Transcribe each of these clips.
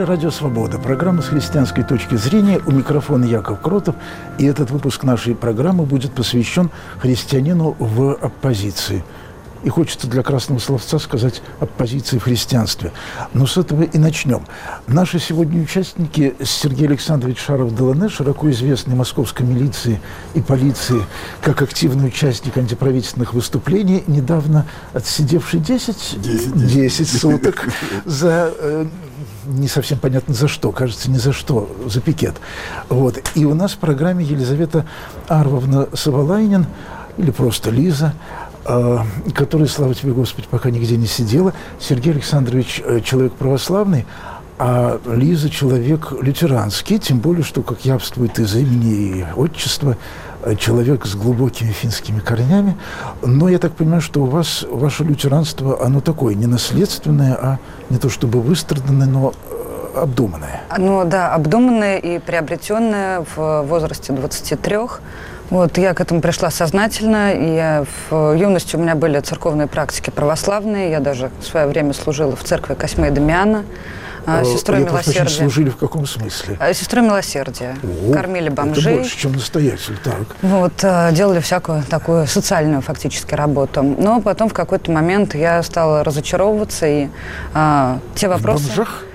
эфире «Радио Свобода». Программа «С христианской точки зрения». У микрофона Яков Кротов. И этот выпуск нашей программы будет посвящен христианину в оппозиции. И хочется для красного словца сказать оппозиции в христианстве. Но с этого и начнем. Наши сегодня участники Сергей Александрович Шаров-Делане, широко известный московской милиции и полиции как активный участник антиправительственных выступлений, недавно отсидевший 10 суток за... не совсем понятно за что, кажется, не за что, за пикет. Вот. И у нас в программе Елизавета Арвовна Савалайнин, или просто Лиза, которая, слава тебе, Господи, пока нигде не сидела. Сергей Александрович человек православный, а Лиза человек лютеранский, тем более, что, как явствует из имени и отчества, человек с глубокими финскими корнями. Но я так понимаю, что у вас, ваше лютеранство, оно такое, не наследственное, а не то чтобы выстраданное, но обдуманное. Ну да, обдуманное и приобретенное в возрасте 23. Вот, я к этому пришла сознательно, и в юности у меня были церковные практики православные, я даже в свое время служила в церкви Косьмы и Дамиана, сестрой милосердия. Служили в каком смысле? Сестрой милосердия. Кормили бомжей. Это больше, чем настоятель, так. Вот, делали всякую такую социальную фактически работу. Но потом в какой-то момент я стала разочаровываться, и те вопросы... В бомжах?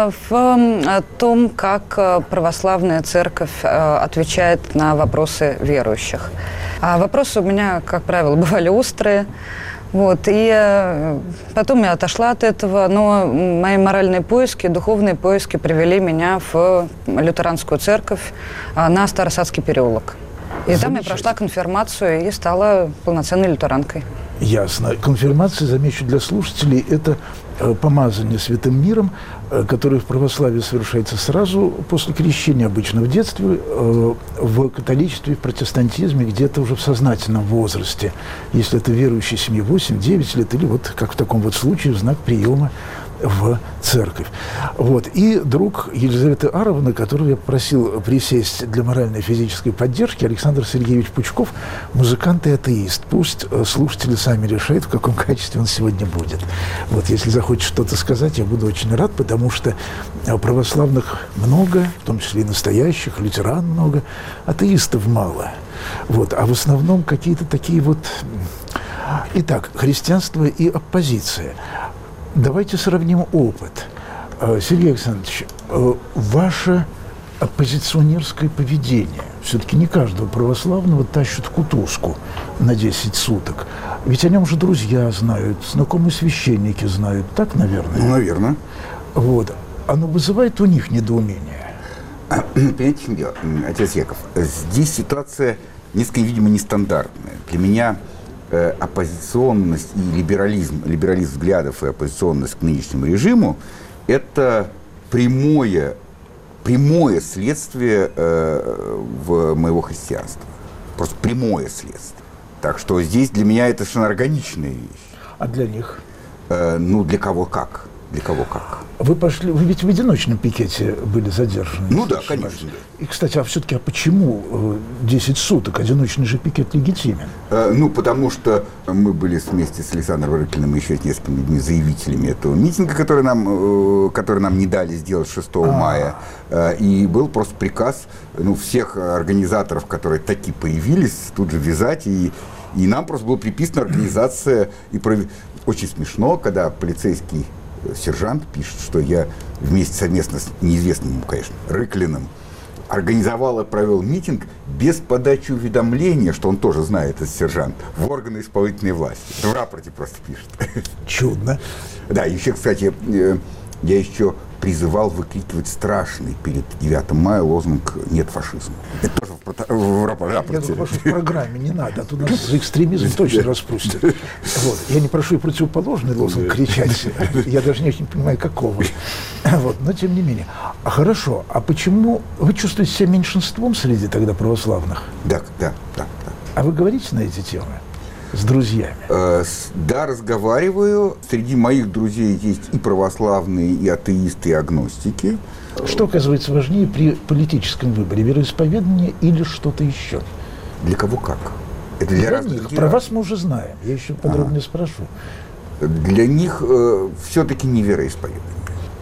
В том, как православная церковь отвечает на вопросы верующих. А вопросы у меня, как правило, бывали острые. Вот, и потом я отошла от этого, но мои моральные поиски, духовные поиски привели меня в лютеранскую церковь на Старосадский переулок. И там я прошла конфирмацию и стала полноценной лютеранкой. Ясно. Конфирмация, замечу для слушателей, это помазание святым миром, которое в православии совершается сразу после крещения, обычно в детстве, в католичестве, в протестантизме где-то уже в сознательном возрасте, если это верующие семьи 8-9 лет, или вот как в таком вот случае в знак приема в церковь. Вот. И друг Елизаветы Аровны, которого я попросил присесть для моральной и физической поддержки, Александр Сергеевич Пучков, музыкант и атеист. Пусть слушатели сами решают, в каком качестве он сегодня будет. Вот. Если захочет что-то сказать, я буду очень рад, потому что православных много, в том числе и настоящих, лютеран много, атеистов мало. Вот. А в основном какие-то такие вот... Итак, христианство и оппозиция. Давайте сравним опыт. Сергей Александрович, ваше оппозиционерское поведение, все-таки не каждого православного тащат в кутузку на 10 суток. Ведь о нем же друзья знают, знакомые священники знают. Так, наверное? Ну, наверное. Вот. Оно вызывает у них недоумение? Понимаете, в чем дело, отец Яков? Здесь ситуация несколько, видимо, нестандартная. Для меня оппозиционность и либерализм взглядов и оппозиционность к нынешнему режиму – это прямое следствие моего христианства. Просто прямое следствие. Так что здесь для меня это совершенно органичная вещь. А для них? Для кого как. Для кого как. Вы ведь в одиночном пикете были задержаны. Ну да, конечно. И, кстати, почему 10 суток? Одиночный же пикет легитимен. Потому что мы были вместе с Александром Рыкиным и еще с несколькими людьми заявителями этого митинга, который нам не дали сделать 6 мая. И был просто приказ всех организаторов, которые таки появились, тут же вязать. И нам просто была приписана организация. Очень смешно, когда полицейский сержант пишет, что я совместно с неизвестным, конечно, Рыклиным организовал и провел митинг без подачи уведомления, что он тоже знает, этот сержант, в органы исполнительной власти. Это в рапорте просто пишет. Чудно. Да, еще, кстати, я еще призывал выкрикивать страшный перед 9 мая лозунг «Нет фашизма». Это тоже в рапорте. Я думаю, что в программе не надо, а то нас за экстремизм точно распустят. Вот. Я не прошу и противоположный лозунг кричать. Я даже не очень понимаю, какого. Вот. Но тем не менее. Хорошо. А почему вы чувствуете себя меньшинством среди тогда православных? Да. А вы говорите на эти темы? С друзьями? Да, разговариваю. Среди моих друзей есть и православные, и атеисты, и агностики. Что, оказывается, важнее при политическом выборе? Вероисповедание или что-то еще? Для кого как? Это для разных них. Про вас мы уже знаем. Я еще подробнее спрошу. Для них все-таки не вероисповедание.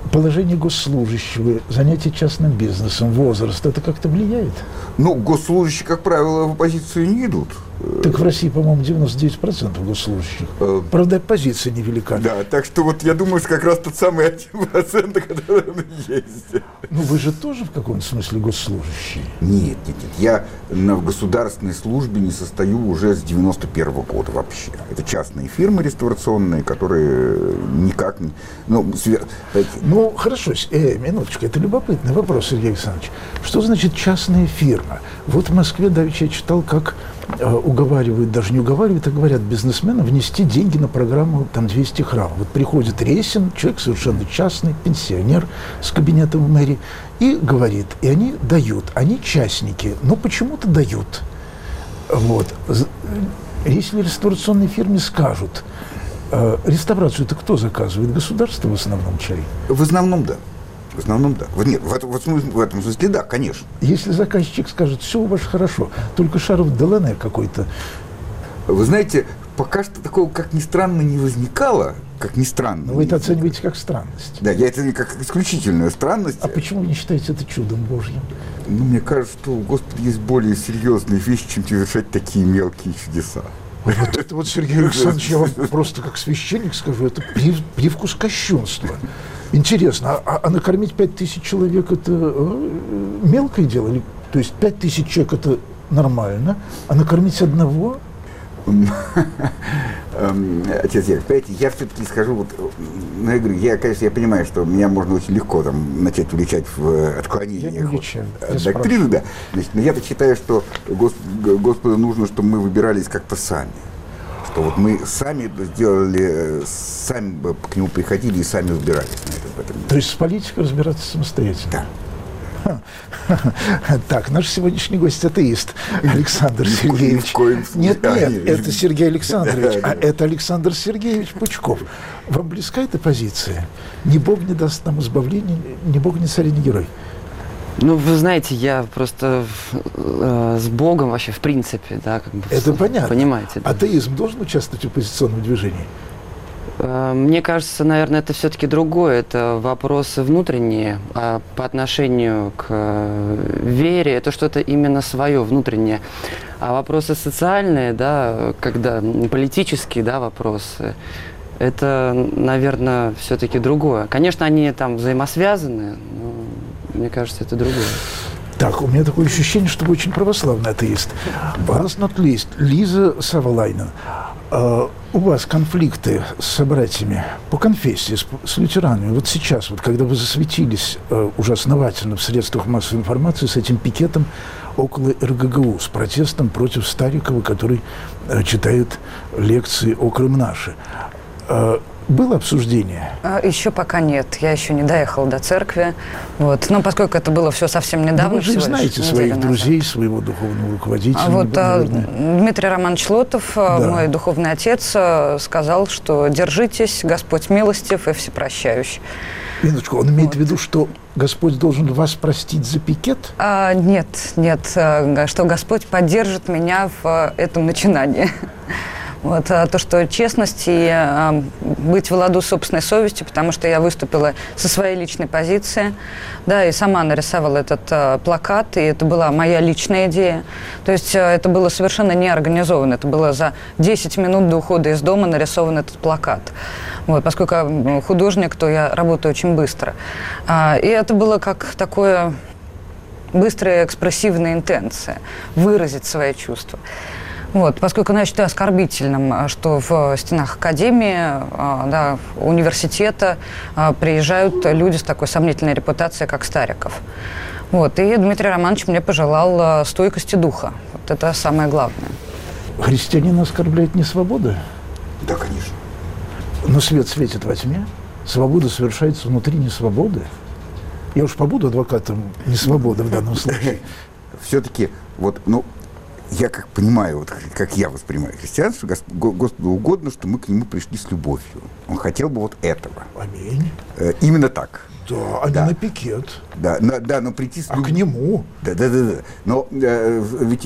Положение госслужащего, занятие частным бизнесом, возраст, это как-то влияет? Ну, госслужащие, как правило, в оппозицию не идут. Так в России, по-моему, 99% госслужащих. Правда, оппозиция невелика. Да, так что вот я думаю, что как раз тот самый 1%, который он есть. Ну, вы же тоже в каком-то смысле госслужащий? Нет. Я на государственной службе не состою уже с 91-го года вообще. Это частные фирмы реставрационные, которые никак не... Ну, хорошо, минуточку, это любопытный вопрос, Сергей Александрович. Что значит частная фирма? Вот в Москве давеча я читал, как уговаривают, даже не уговаривают, а говорят бизнесменам внести деньги на программу там 200 храм. Вот приходит Ресин, человек совершенно частный, пенсионер с кабинетом в мэрии, и говорит, и они дают, они частники, но почему-то дают. Вот. Если реставрационной фирме скажут, реставрацию-то кто заказывает? Государство в основном, чай? В основном, да. В основном, да. Нет, в этом смысле, да, конечно. Если заказчик скажет, все у вас хорошо, только шаров ДЛНР какой-то. Вы знаете, пока что такого, как ни странно, не возникало, как ни странно. Но вы это оцениваете как странность. Да, я это как исключительную странность. А почему вы не считаете это чудом Божьим? Ну, мне кажется, что у Господа есть более серьезные вещи, чем совершать такие мелкие чудеса. Вот это вот, Сергей Александрович, я вам просто как священник скажу, это привкус кощунства. Интересно, а накормить 5000 человек – это мелкое дело? Или, то есть 5000 человек – это нормально, а накормить одного? Отец Яков, понимаете, я все-таки скажу, вот, ну, я говорю, конечно, я понимаю, что меня можно очень легко там начать уличать в отклонениях от доктрины, да. Значит, но я-то считаю, что Господу нужно, чтобы мы выбирались как-то сами. Что вот мы сами сделали, сами к нему приходили и сами выбирались на этом. То есть с политикой разбираться самостоятельно? Да. Так, наш сегодняшний гость атеист Александр Сергеевич. Нет, это Сергей Александрович, а это Александр Сергеевич Пучков. Вам близка эта позиция? Ни Бог не даст нам избавления, ни Бог, ни царь, ни герой. Ну, вы знаете, я просто с Богом вообще, в принципе, да, как бы... Это понятно. Понимаете. Да. Атеизм должен участвовать в оппозиционном движении? Мне кажется, наверное, это все-таки другое. Это вопросы внутренние, а по отношению к вере это что-то именно свое, внутреннее. А вопросы социальные, да, когда политические, да, вопросы, это, наверное, все-таки другое. Конечно, они там взаимосвязаны, но мне кажется, это другое. Так, у меня такое ощущение, что вы очень православный атеист. Last not least, Лиза Савалайна. У вас конфликты с собратьями по конфессии, с лютеранами. Вот сейчас, вот, когда вы засветились уже основательно в средствах массовой информации с этим пикетом около РГГУ, с протестом против Старикова, который читает лекции о Крым наши. Было обсуждение? Еще пока нет. Я еще не доехала до церкви. Вот. Но поскольку это было все совсем недавно... Но вы же знаете своих друзей, своего духовного руководителя. Вот Дмитрий Романович Лотов, мой духовный отец, сказал, что держитесь, Господь милостив и всепрощающий. Минуточку, он имеет в виду, что Господь должен вас простить за пикет? Нет, что Господь поддержит меня в этом начинании. Вот, то, что честность и быть в ладу с собственной совестью, потому что я выступила со своей личной позиции, да, и сама нарисовала этот плакат, и это была моя личная идея. То есть это было совершенно неорганизовано, это было за 10 минут до ухода из дома нарисован этот плакат. Вот, поскольку я художник, то я работаю очень быстро. И это было как такое быстрая экспрессивная интенция, выразить свои чувства. Вот, поскольку я считаю оскорбительным, что в стенах академии, да, университета приезжают люди с такой сомнительной репутацией, как Стариков. Вот, и Дмитрий Романович мне пожелал стойкости духа. Вот это самое главное. Христианина оскорбляет не свобода? Да, конечно. Но свет светит во тьме. Свобода совершается внутри несвободы. Я уж побуду адвокатом несвободы в данном случае. Все-таки, вот, ну, я как понимаю, вот как я воспринимаю христианство, Господу угодно, что мы к нему пришли с любовью. Он хотел бы вот этого. Аминь. Именно так. Да, а не на пикет. Да, но прийти с к нему. Да. Но ведь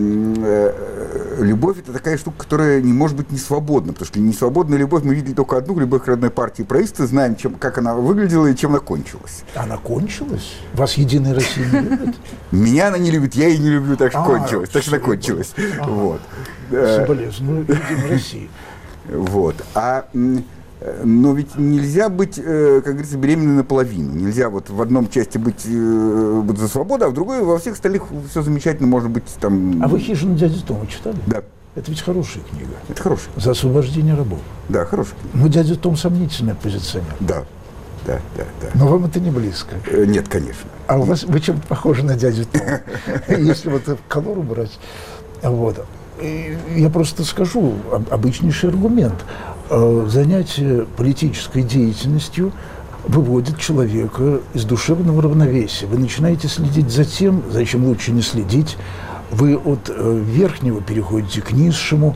любовь – это такая штука, которая не может быть не свободна, потому что несвободная любовь мы видели только одну, любовь к родной партии и правительству, знаем, как она выглядела и чем она кончилась. Она кончилась? Вас «Единая Россия» не любит? Меня она не любит, я ее не люблю, так что кончилась. Так что она кончилась. Вот. Соболезную «Единой России». Вот. Но ведь нельзя быть, как говорится, беременной наполовину. Нельзя вот в одном части быть за свободу, а в другой, во всех остальных все замечательно, может быть там... А вы «Хижину дяди Тома» читали? Да. Это ведь хорошая книга. Это хорошая. За освобождение рабов. Да, хорошая. Но дядя Том сомнительный оппозиционер. Да. Но вам это не близко. Нет, конечно. А у вас, вы чем похожи на дядю Тома? Если вот колору брать. Вот. Я просто скажу обычнейший аргумент. Занятие политической деятельностью выводит человека из душевного равновесия. Вы начинаете следить за тем, за чем лучше не следить. Вы от верхнего переходите к низшему.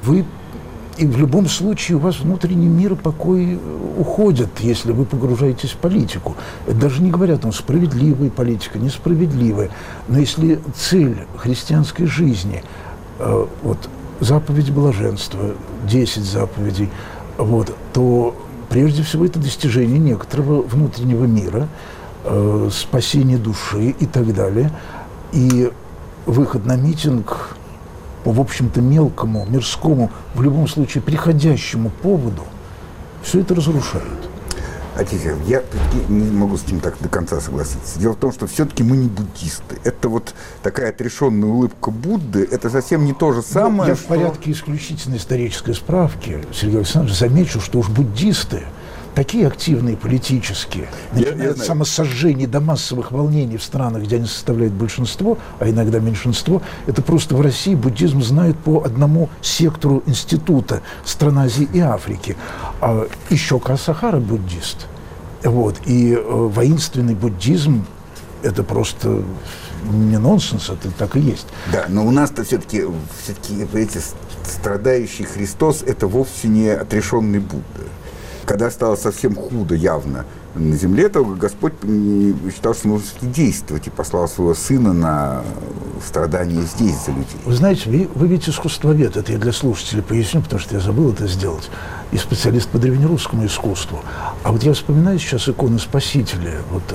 И в любом случае у вас внутренний мир и покой уходят, если вы погружаетесь в политику. Это даже не говорят, справедливая политика, несправедливая. Но если цель христианской жизни, заповедь блаженства, 10 заповедей, то прежде всего это достижение некоторого внутреннего мира, спасение души и так далее. И выход на митинг по, в общем-то, мелкому, мирскому, в любом случае приходящему поводу, все это разрушает. Отец, я не могу с этим так до конца согласиться. Дело в том, что все-таки мы не буддисты. Это вот такая отрешенная улыбка Будды, это совсем не то же самое. Я в порядке исключительной исторической справки, Сергей Александрович, замечу, что уж буддисты, такие активные политические, начиная от самосожжений до массовых волнений в странах, где они составляют большинство, а иногда меньшинство, это просто в России буддизм знает по одному сектору института стран Азии и Африки. А еще Касахара буддист. И воинственный буддизм – это просто не нонсенс, это так и есть. Да, но у нас-то все-таки эти страдающий Христос – это вовсе не отрешенный Будда. Когда стало совсем худо явно на земле, то Господь считал, что нужно действовать, и послал своего Сына на страдания здесь за людей. Вы знаете, вы ведь искусствовед, это я для слушателей поясню, потому что я забыл это сделать, и специалист по древнерусскому искусству. А вот я вспоминаю сейчас иконы Спасителя,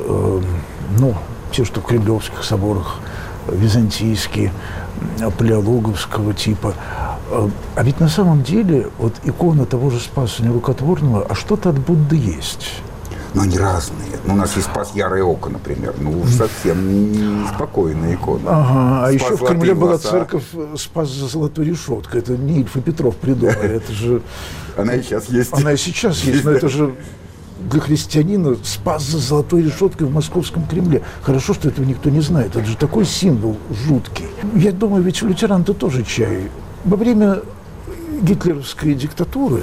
те, что в Кремлевских соборах, византийские, палеологовского типа. А ведь на самом деле икона того же Спаса Нерукотворного, а что-то от Будды есть. Но они разные. У нас есть Спас Ярое Око, например. Уж совсем неспокойная икона. Ага, а еще в Кремле была церковь Спас за золотой решеткой. Это не Ильф и Петров придумали. Это же... Она и сейчас есть. Она и сейчас есть, но это же... Для христианина Спас за золотой решеткой в Московском Кремле. Хорошо, что этого никто не знает. Это же такой символ жуткий. Я думаю, ведь лютеран-то тоже чай. Во время гитлеровской диктатуры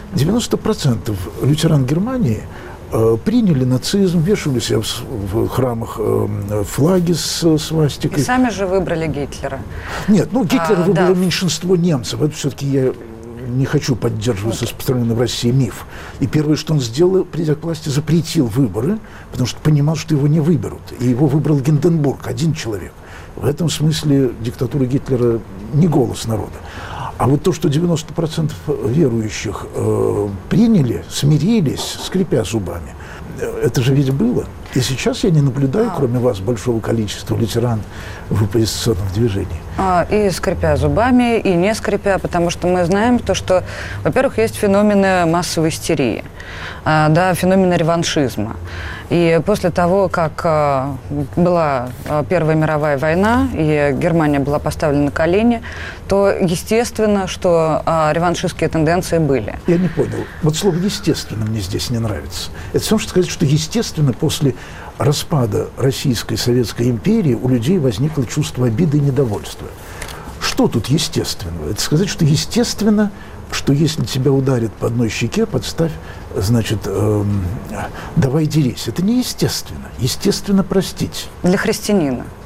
90% лютеран Германии приняли нацизм, вешали себя в храмах флаги с свастикой. И сами же выбрали Гитлера. Нет, Гитлера выбрало меньшинство немцев. Это все-таки я не хочу поддерживать распространенный в России миф. И первое, что он сделал, придя к власти, запретил выборы, потому что понимал, что его не выберут. И его выбрал Гинденбург, один человек. В этом смысле диктатура Гитлера не голос народа. А вот то, что 90% верующих приняли, смирились, скрипя зубами, это же ведь было. И сейчас я не наблюдаю, кроме вас, большого количества лютеран в оппозиционном движении. И скрипя зубами, и не скрипя, потому что мы знаем то, что, во-первых, есть феномены массовой истерии, феномены реваншизма. И после того, как была Первая мировая война, и Германия была поставлена на колени, то естественно, что реваншистские тенденции были. Я не понял. Вот слово «естественно» мне здесь не нравится. Это все, что сказать, что естественно после распада Российской Советской империи у людей возникло чувство обиды и недовольства. Что тут естественного? Это сказать, что естественно, что если тебя ударят по одной щеке, подставь, значит, давай дерись. Это не естественно. Естественно простить. Для христианина.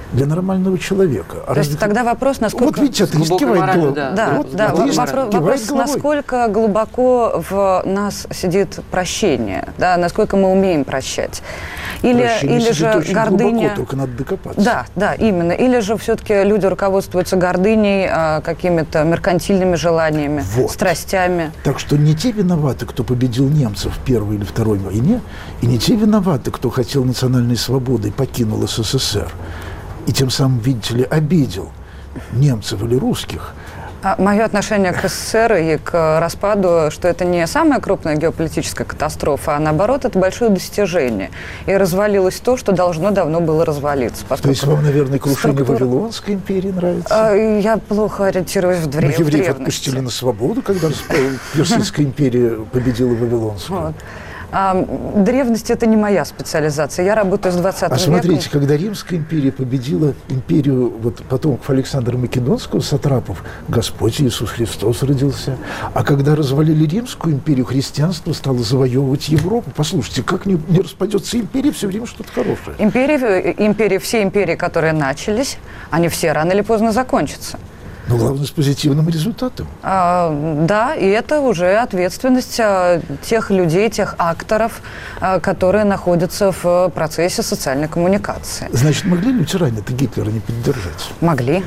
для нормального человека. То есть тогда вопрос, насколько... Вот видите, атеист кивает головой. Да, вопрос, насколько глубоко в нас сидит прощение, да, насколько мы умеем прощать. Или же гордыня... Глубоко, только надо докопаться. Да, именно. Или же все-таки люди руководствуются гордыней, какими-то меркантильными желаниями, страстями. Так что не те виноваты, кто победил немцев в Первой или Второй войне, и не те виноваты, кто хотел национальной свободы и покинул СССР. И тем самым, видите ли, обидел немцев или русских. Мое отношение к СССР и к распаду, что это не самая крупная геополитическая катастрофа, а наоборот, это большое достижение. И развалилось то, что должно давно было развалиться. То есть вам, наверное, крушение Вавилонской империи нравится? Я плохо ориентируюсь в древности. Евреев отпустили на свободу, когда Персидская империя победила Вавилонскую. Вот. Древность – это не моя специализация. Я работаю с 20 веком. А смотрите, когда Римская империя победила империю потомков Александра Македонского, сатрапов, Господь Иисус Христос родился. А когда развалили Римскую империю, христианство стало завоевывать Европу. Послушайте, как не распадется империя, все время что-то хорошее. Все империи, которые начались, они все рано или поздно закончатся. Но главное, с позитивным результатом. Да, и это уже ответственность тех людей, тех акторов, которые находятся в процессе социальной коммуникации. Значит, могли лютеране-то Гитлера не поддержать? Могли.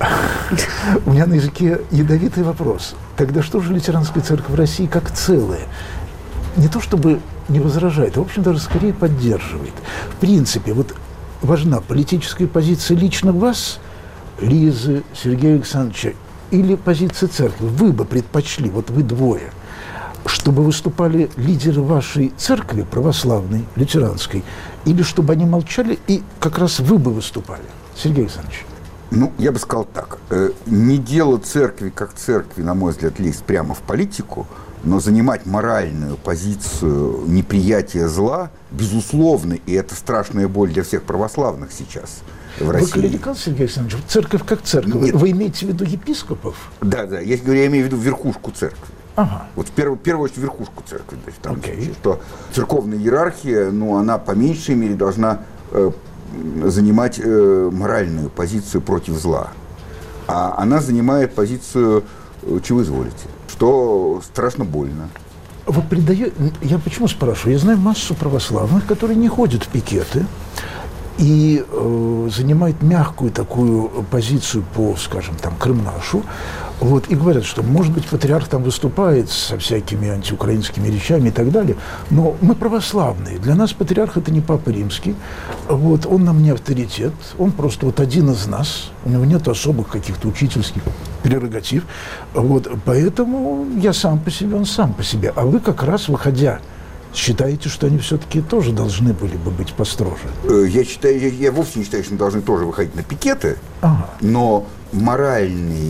У меня на языке ядовитый вопрос. Тогда что же лютеранская церковь в России как целая? Не то чтобы не возражает, а, в общем, даже скорее поддерживает. В принципе, вот важна политическая позиция лично вас, Лизы, Сергея Александровича, или позиция церкви? Вы бы предпочли, вот вы двое, чтобы выступали лидеры вашей церкви, православной, лютеранской, или чтобы они молчали, и как раз вы бы выступали? Сергей Александрович. Ну, я бы сказал так. Не дело церкви как церкви, на мой взгляд, лезть прямо в политику, но занимать моральную позицию неприятия зла, безусловно, и это страшная боль для всех православных сейчас в России. Вы клерикал, Сергей Александрович? Церковь как церковь. Нет. Вы имеете в виду епископов? Да, я имею в виду верхушку церкви. Ага. Вот в первую очередь верхушку церкви. То есть, там, что церковная иерархия, она по меньшей мере должна занимать моральную позицию против зла. А она занимает позицию, чего изволите, что страшно больно. Вот я почему спрашиваю? Я знаю массу православных, которые не ходят в пикеты и занимают мягкую такую позицию по, скажем, Крымнашу, и говорят, что, может быть, патриарх там выступает со всякими антиукраинскими речами и так далее, но мы православные, для нас патриарх – это не Папа Римский, он нам не авторитет, он просто один из нас, у него нет особых каких-то учительских прерогатив, поэтому я сам по себе, он сам по себе, а вы как раз, выходя, считаете, что они все-таки тоже должны были бы быть построже? Я вовсе не считаю, что они должны тоже выходить на пикеты, но моральные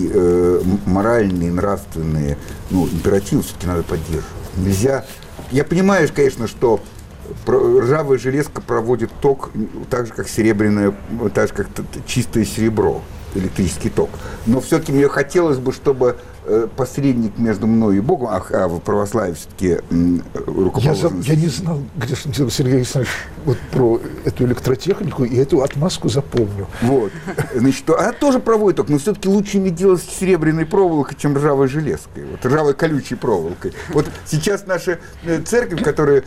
и нравственные императивы все-таки надо поддерживать. Нельзя... Я понимаю, конечно, что ржавая железка проводит ток так же, как чистое серебро, электрический ток. Но все-таки мне хотелось бы, чтобы посредник между мной и Богом, а в православии все-таки рукоположен... Я не знал, Сергей Александрович, про эту электротехнику, и эту отмазку запомню. Значит, она тоже проводит ток, но все-таки лучше иметь дело с серебряной проволокой, чем ржавой железкой, ржавой колючей проволокой. Сейчас наша церковь, которая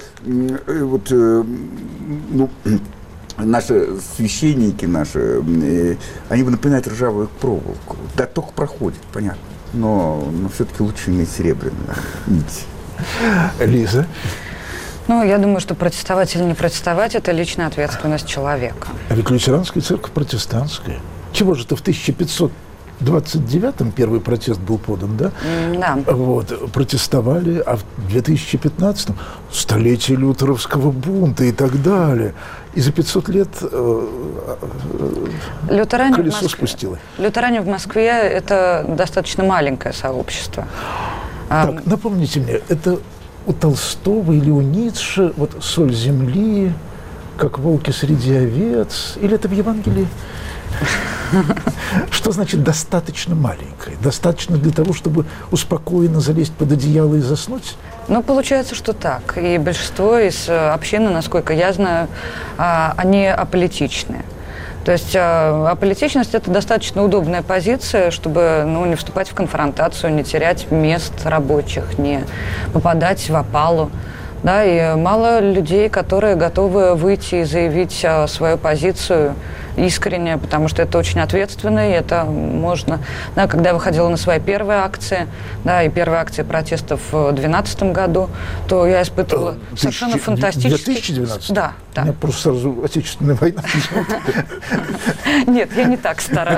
наши священники, они напоминают ржавую проволоку. Да, ток проходит, понятно. Но все-таки лучше иметь серебряную нить. Лиза? Я думаю, что протестовать или не протестовать – это личная ответственность человека. А ведь лютеранская церковь протестантская. Чего же-то в 1529-м первый протест был подан, да? Да. Протестовали, а в 2015-м столетие лютеровского бунта и так далее. И за 500 лет колесо спустило. Лютеране в Москве – это достаточно маленькое сообщество. Так, напомните мне, это у Толстого или у Ницше соль земли, как волки среди овец, или это в Евангелии? Что значит достаточно маленькое? Достаточно для того, чтобы успокоенно залезть под одеяло и заснуть? Получается, что так. И большинство из общины, насколько я знаю, они аполитичные. То есть аполитичность – это достаточно удобная позиция, чтобы не вступать в конфронтацию, не терять мест рабочих, не попадать в опалу. Да, и мало людей, которые готовы выйти и заявить свою позицию искренне, потому что это очень ответственно, и это можно... Да, когда я выходила на свои первые акции, да, и первые акции протестов в 2012 году, то я испытывала совершенно фантастический... 2012? Да. У меня просто сразу Отечественная война. Нет, я не так стара.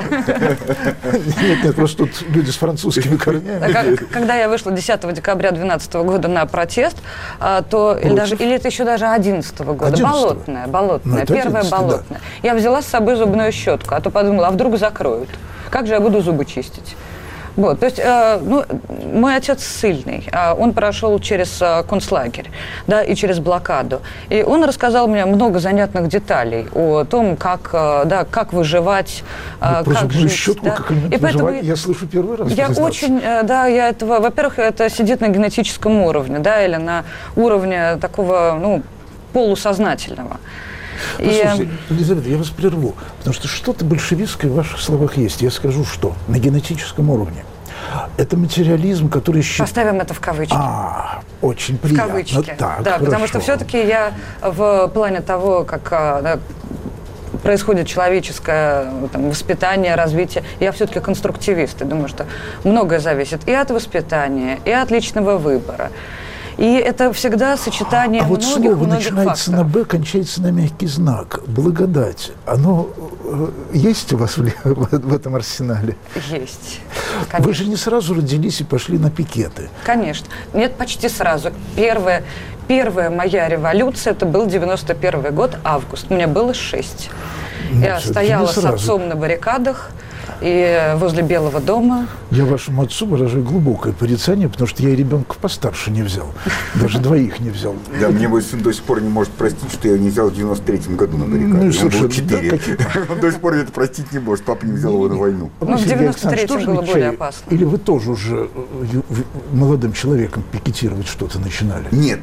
Нет, просто тут люди с французскими корнями. Когда я вышла 10 декабря 2012 года на протест, то или это еще даже 2011 года, болотная, первая болотная. Я взяла с собой зубную щетку, а то подумала, а вдруг закроют. Как же я буду зубы чистить? Вот, то есть, мой отец ссыльный, он прошел через концлагерь, да, и через блокаду. И он рассказал мне много занятных деталей о том, как выживать, как жить. Щетку, да. И поэтому я слышу первый раз. Я очень, я этого, во-первых, это сидит на генетическом уровне, да, или на уровне такого, полусознательного. Послушайте, Елизавета, я вас прерву, потому что что-то большевистское в ваших словах есть. Я скажу, что на генетическом уровне. Это материализм, который... Поставим это в кавычки. Очень приятно. В кавычки. Так, да, потому что все-таки я в плане того, как происходит человеческое воспитание, развитие, я все-таки конструктивист. И думаю, что многое зависит и от воспитания, и от личного выбора. И это всегда сочетание многих факторов. А вот слово начинается на «Б», кончается на мягкий знак. Благодать. Оно есть у вас в этом арсенале? Есть. Конечно. Вы же не сразу родились и пошли на пикеты. Конечно. Нет, почти сразу. Первая моя революция, это был 91 год, август. Мне было 6. Я стояла с отцом на баррикадах. И возле Белого дома. Я вашему отцу выражаю глубокое порицание, потому что я и ребенка постарше не взял. Даже двоих не взял. Да, мне мой сын до сих пор не может простить, что я его не взял в 93-м году на баррикаде. Он был 4. Он до сих пор это простить не может. Папа не взял его на войну. В 93-м было более опасно. Или вы тоже уже молодым человеком пикетировать что-то начинали? Нет.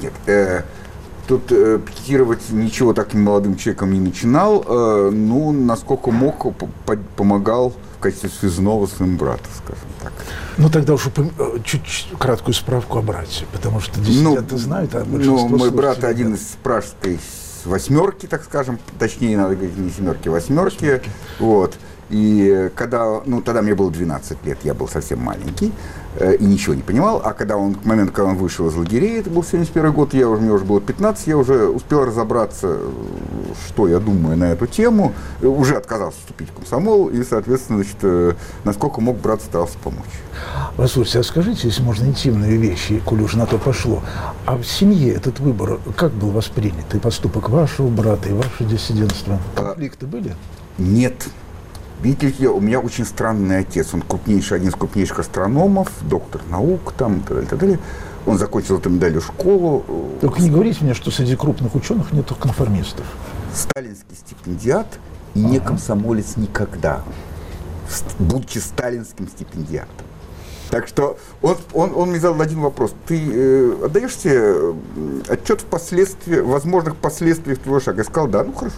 Тут пикетировать ничего таким молодым человеком не начинал. Насколько мог, помогал в качестве связного своему брату, скажем так. Тогда уж чуть краткую справку о брате, потому что диссиденты знают, а большинство... мой брат один из пражской восьмерки, так скажем, точнее, надо говорить, не семерки, восьмерки. Вот. И когда, тогда мне было 12 лет, я был совсем маленький и ничего не понимал. А к моменту, когда он вышел из лагерей, это был 71 год, мне уже было 15, я уже успел разобраться, что я думаю на эту тему, уже отказался вступить в комсомол, и, соответственно, насколько мог, брат старался помочь. Послушайте, а скажите, если можно, интимные вещи, коль уж на то пошло, а в семье этот выбор как был воспринят? И поступок вашего брата, и ваше диссидентство? Конфликты были? Нет. Видите, у меня очень странный отец. Он один из крупнейших астрономов, доктор наук, и так далее. Он закончил эту медалью школу. Только не говорите мне, что среди крупных ученых нет конформистов. Сталинский стипендиат и не комсомолец никогда, будучи сталинским стипендиатом. Так что он мне задал один вопрос. Ты отдаешь себе отчет в возможных последствиях твоего шага? Я сказал, да, хорошо.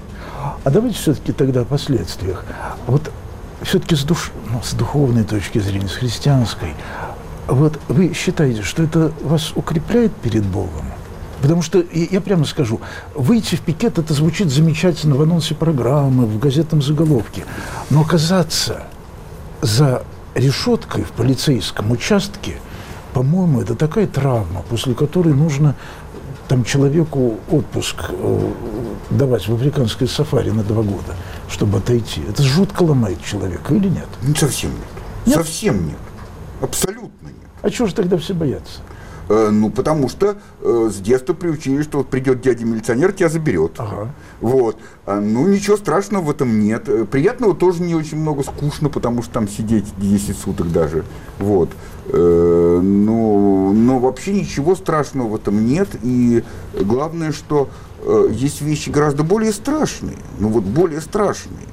А давайте все-таки тогда о последствиях. Вот все-таки с духовной точки зрения, с христианской, вот вы считаете, что это вас укрепляет перед Богом? Потому что, я прямо скажу, выйти в пикет, это звучит замечательно в анонсе программы, в газетном заголовке. Но оказаться за решеткой в полицейском участке, по-моему, это такая травма, после которой нужно человеку отпуск давать в африканское сафари на 2 года, чтобы отойти. Это жутко ломает человека, или нет? Совсем нет. Совсем нет. Абсолютно нет. А чего же тогда все боятся? Потому что с детства приучили, что придет дядя-милиционер, тебя заберет. Ага. Вот. Ничего страшного в этом нет. Приятного тоже не очень много, скучно, потому что там сидеть 10 суток даже. Вот. Но вообще ничего страшного в этом нет. И главное, что есть вещи гораздо более страшные. Более страшные.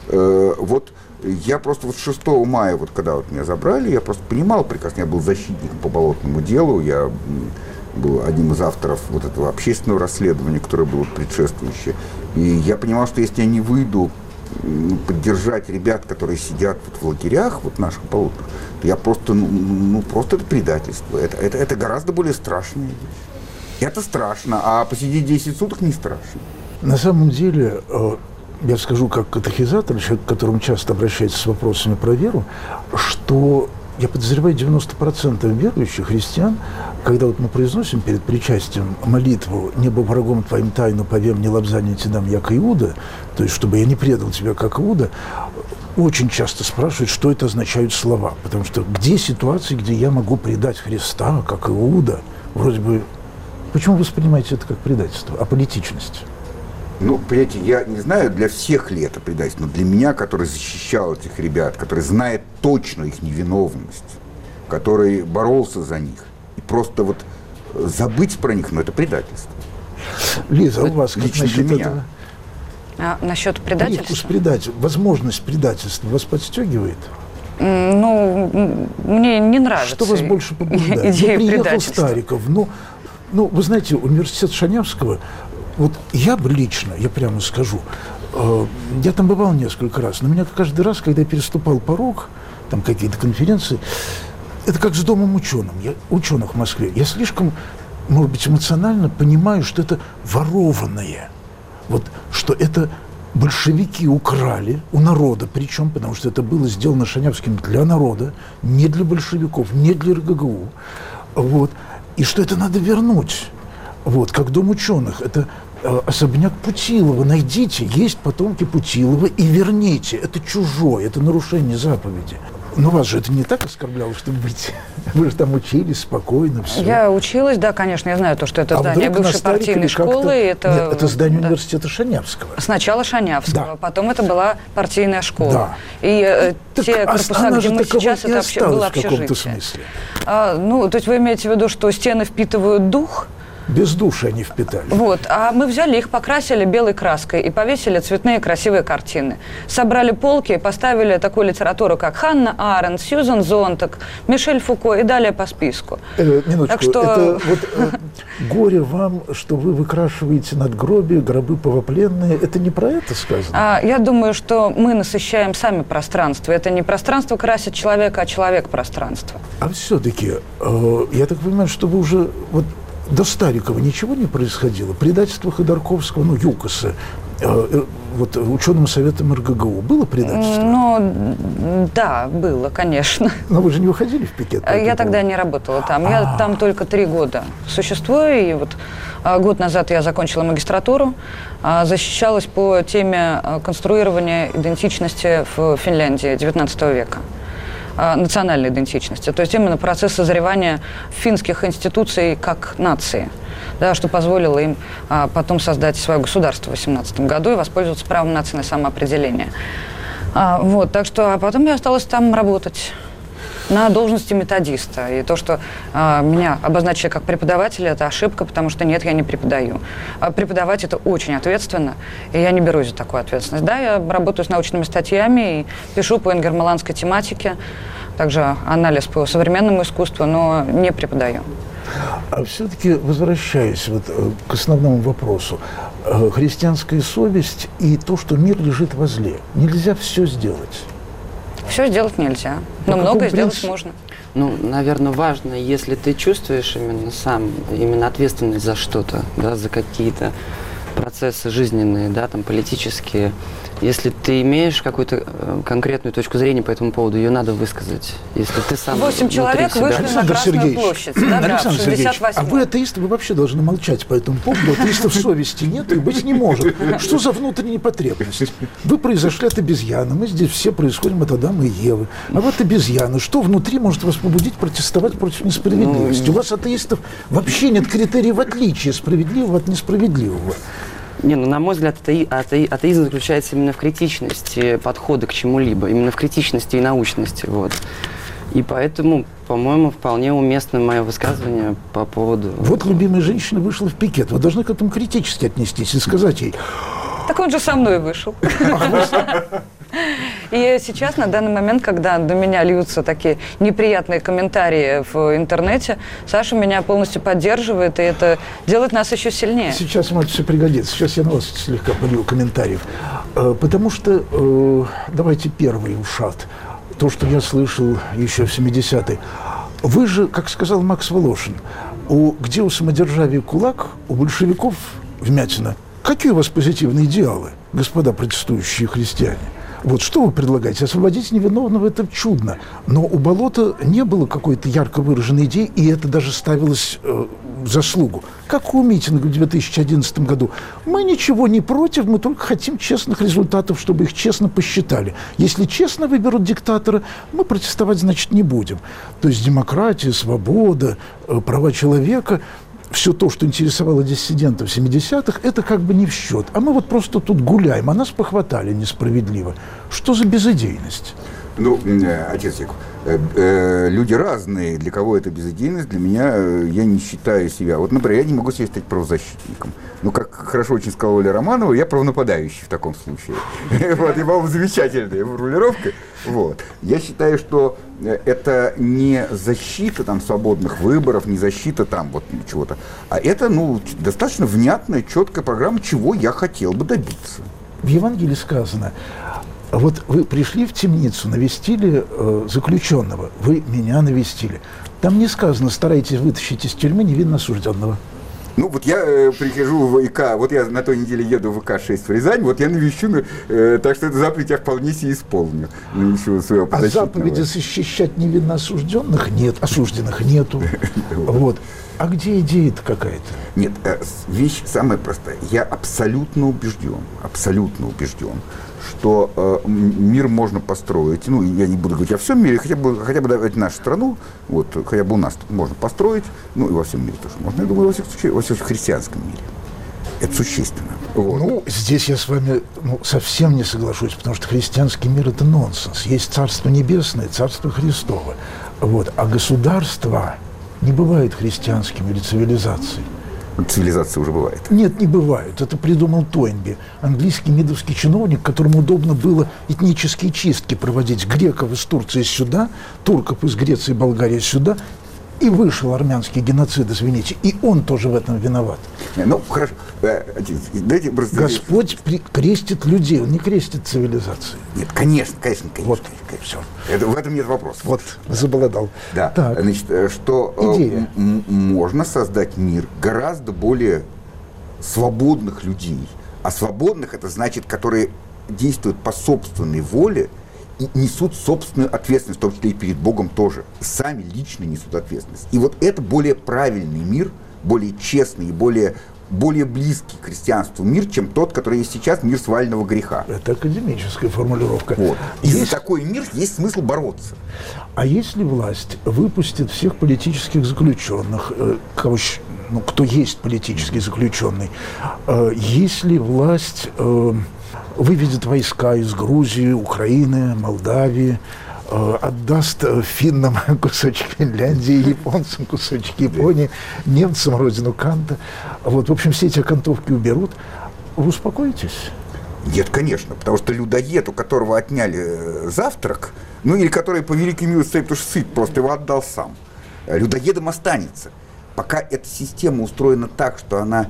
Я просто 6 мая, когда меня забрали, я просто понимал прекрасно, я был защитником по болотному делу, я был одним из авторов вот этого общественного расследования, которое было предшествующее. И я понимал, что если я не выйду поддержать ребят, которые сидят вот в лагерях, вот наших полутора, то я просто, просто это предательство. Это гораздо более страшная вещь. Это страшно, а посидеть 10 суток не страшно. На самом деле, я скажу как катехизатор, человек, к которому часто обращается с вопросами про веру, что я подозреваю 90% верующих христиан, когда вот мы произносим перед причастием молитву «Небо врагом твоим тайну повем, не лобзаните нам, як Иуда», то есть чтобы я не предал тебя, как Иуда, очень часто спрашивают, что это означают слова. Потому что где ситуации, где я могу предать Христа, как Иуда, вроде бы... Почему вы воспринимаете это как предательство, аполитичность? Понимаете, я не знаю, для всех ли это предательство, но для меня, который защищал этих ребят, который знает точно их невиновность, который боролся за них, и просто вот забыть про них, это предательство. Лиза, у вас как лично насчет для меня? этого? Насчет предательства? Привкус предательства, возможность предательства вас подстегивает? Мне не нравится. Что вас больше побуждает? Приехал Стариков, вы знаете, университет Шанявского, вот я бы лично, я прямо скажу, я там бывал несколько раз, но меня каждый раз, когда я переступал порог, там какие-то конференции, это как с домом ученых в Москве. Я слишком, может быть, эмоционально понимаю, что это ворованное. Вот, что это большевики украли у народа, причем, потому что это было сделано Шанявским для народа, не для большевиков, не для РГГУ. Вот. И что это надо вернуть. Вот, как дом ученых. Это особняк Путилова. Найдите, есть потомки Путилова, и верните. Это чужое, это нарушение заповеди. Но вас же это не так оскорбляло, чтобы быть. Вы же там учились спокойно, все. Я училась, да, конечно, я знаю то, что это здание бывшей партийной школы. Нет, это здание университета Шанявского. Сначала Шанявского, да. Потом это была партийная школа. Да. И те корпуса, где мы сейчас, это вообще было общежитие. Смысле. То есть вы имеете в виду, что стены впитывают дух? Без души они впитали. Вот, а мы взяли их, покрасили белой краской и повесили цветные красивые картины. Собрали полки и поставили такую литературу, как Ханна Аренд, Сьюзан Зонтаг, Мишель Фуко и далее по списку. Минуточку, так что... это вот горе вам, что вы выкрашиваете надгробия, гробы повопленные. Это не про это сказано? Я думаю, что мы насыщаем сами пространство. Это не пространство красит человека, а человек пространство. А все-таки, я так понимаю, что вы уже... До Старикова ничего не происходило? Предательство Ходорковского, ЮКОСа, ученым советом РГГУ. Было предательство? Да, было, конечно. Но вы же не выходили в пикет? Я тогда не работала там. Я там только 3 года существую. И год назад я закончила магистратуру. Защищалась по теме конструирования идентичности в Финляндии XIX века. Национальной идентичности. То есть именно процесс созревания финских институций как нации, да, что позволило им потом создать свое государство в 18 году и воспользоваться правом нации на самоопределение. Так что, потом я осталась там работать на должности методиста. И то, что меня обозначили как преподавателя, это ошибка, потому что нет, я не преподаю. Преподавать это очень ответственно, и я не берусь за такую ответственность. Да, я работаю с научными статьями и пишу по ингерманландской тематике, также анализ по современному искусству, но не преподаю. А все-таки, возвращаясь к основному вопросу, христианская совесть и то, что мир лежит возле, нельзя все сделать. Все сделать нельзя, но многое сделать можно. Наверное, важно, если ты чувствуешь именно ответственность за что-то, да, за какие-то процессы жизненные, да, там, политические. Если ты имеешь какую-то конкретную точку зрения по этому поводу, ее надо высказать. Если ты сам 8 человек вышли на Красную площадь. Александр Сергеевич, а вы атеисты, вы вообще должны молчать по этому поводу. Атеистов совести нет и быть не может. Что за внутренняя потребность? Вы произошли от обезьяны, мы здесь все происходим от Адама и Евы. А вот обезьяны, что внутри может вас побудить протестовать против несправедливости? У вас, атеистов, вообще нет критериев отличия справедливого от несправедливого. На мой взгляд, атеизм заключается именно в критичности подхода к чему-либо, именно в критичности и научности. И поэтому, по-моему, вполне уместно мое высказывание по поводу... Любимая женщина вышла в пикет. Вы должны к этому критически отнестись и сказать ей... Так он же со мной вышел. И сейчас, на данный момент, когда до меня льются такие неприятные комментарии в интернете, Саша меня полностью поддерживает, и это делает нас еще сильнее. Сейчас вам это все пригодится. Сейчас я на вас слегка полью комментариев. Потому что, давайте первый ушат. То, что я слышал еще в 70-е. Вы же, как сказал Макс Волошин, где у самодержавия кулак, у большевиков вмятина. Какие у вас позитивные идеалы, господа протестующие христиане? Вот что вы предлагаете? Освободить невиновного – это чудно. Но у Болота не было какой-то ярко выраженной идеи, и это даже ставилось в заслугу. Как у митинга в 2011 году. Мы ничего не против, мы только хотим честных результатов, чтобы их честно посчитали. Если честно выберут диктатора, мы протестовать, значит, не будем. То есть демократия, свобода, права человека – все то, что интересовало диссидентов в 70-х, это как бы не в счет. А мы вот просто тут гуляем, а нас похватали несправедливо. Что за безыдейность? Ну, отец Яков, люди разные. Для кого это безыдейность? Для меня, я не считаю себя. Вот, например, я не могу себя стать правозащитником. Ну, как хорошо очень сказала Оля Романова, я правонападающий в таком случае. Вот, и, по-моему, замечательная формулировка. Вот. Я считаю, что это не защита там свободных выборов, не защита там вот чего-то, а это, ну, достаточно внятная, четкая программа, чего я хотел бы добиться. В Евангелии сказано: вот вы пришли в темницу, навестили заключенного, вы меня навестили. Там не сказано: старайтесь вытащить из тюрьмы невинно осужденного. Ну, вот я прихожу в ИК, вот я на той неделе еду в ИК-6 в Рязань, вот я навещу, так что эту заповедь я вполне себе исполню. Навещу своего подзащитного. А заповеди защищать невинно осужденных нет, осужденных нету. Вот. А где идея-то какая-то? Нет, вещь самая простая. Я абсолютно убежден, что мир можно построить, ну, я не буду говорить о всем мире, хотя бы давать нашу страну, вот, хотя бы у нас тут можно построить, ну, и во всем мире тоже можно. Я думаю, во всем христианском мире. Это существенно. Вот. Ну, здесь я с вами совсем не соглашусь, потому что христианский мир – это нонсенс. Есть Царство Небесное, Царство Христово. Вот. А государство не бывает христианским или цивилизацией. Цивилизация уже бывает. Нет, не бывает. Это придумал Тойнби, английский мидовский чиновник, которому удобно было этнические чистки проводить. Греков из Турции сюда, турков из Греции и Болгарии сюда. И вышел армянский геноцид, извините. И он тоже в этом виноват. Ну, хорошо. Дайте просто... Господь крестит людей, он не крестит цивилизации. Нет, конечно. Вот, все. В этом нет вопроса. Вот, заболодал. Да, так. Значит, что можно создать мир гораздо более свободных людей. А свободных, это значит, которые действуют по собственной воле, и несут собственную ответственность, в том числе и перед Богом тоже. Сами лично несут ответственность. И вот это более правильный мир, более честный и более близкий к христианству мир, чем тот, который есть сейчас, мир свального греха. Это академическая формулировка. Вот. И за такой мир есть смысл бороться. А если власть выпустит всех политических заключенных, кто есть политический заключенный, если власть выведет войска из Грузии, Украины, Молдавии, отдаст финнам кусочек Финляндии, японцам кусочек Японии, немцам родину Канта. Вот, в общем, все эти окантовки уберут. Вы успокоитесь? Нет, конечно, потому что людоед, у которого отняли завтрак, ну или который по великой милости, потому что сыт, просто его отдал сам, людоедом останется. Пока эта система устроена так, что она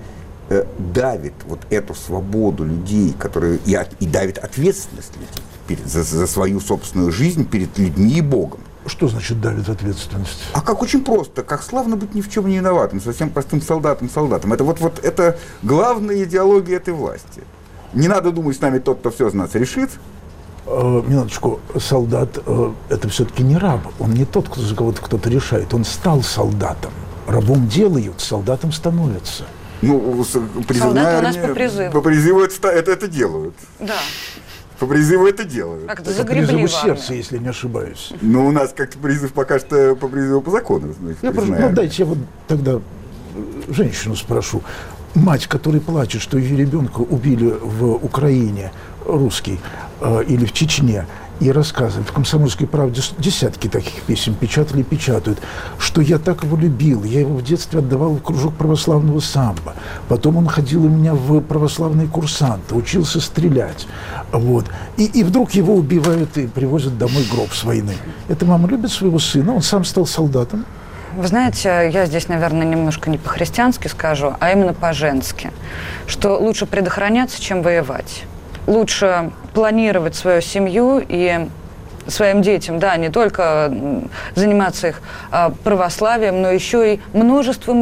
давит вот эту свободу людей, которые и давит ответственность людей за свою собственную жизнь перед людьми и Богом. Что значит давит ответственность? А как очень просто, как славно быть ни в чем не виноватым, совсем простым солдатом. Это вот это главная идеология этой власти. Не надо думать, с нами тот, кто все за нас решит. Минуточку, солдат это все-таки не раб, он не тот, кто за кого-то кто-то решает, он стал солдатом. Рабом делают, солдатом становятся. Ну, солдаты у нас по призыву. По призыву это делают. Да. По призыву это делают. Как-то по призыву сердца, если не ошибаюсь. Ну, у нас как-то призыв пока что по призыву по закону. Значит, дайте я вот тогда женщину спрошу. Мать, которая плачет, что ее ребенка убили в Украине, русский, или в Чечне, и рассказывает, в «Комсомольской правде» десятки таких писем печатали и печатают, что я так его любил, я его в детстве отдавал в кружок православного самбо, потом он ходил у меня в православные курсанты, учился стрелять, вот. И вдруг его убивают и привозят домой гроб с войны. Эта мама любит своего сына, он сам стал солдатом. Вы знаете, я здесь, наверное, немножко не по-христиански скажу, а именно по-женски, что лучше предохраняться, чем воевать. Лучше планировать свою семью и своим детям, да, не только заниматься их православием, но еще и множеством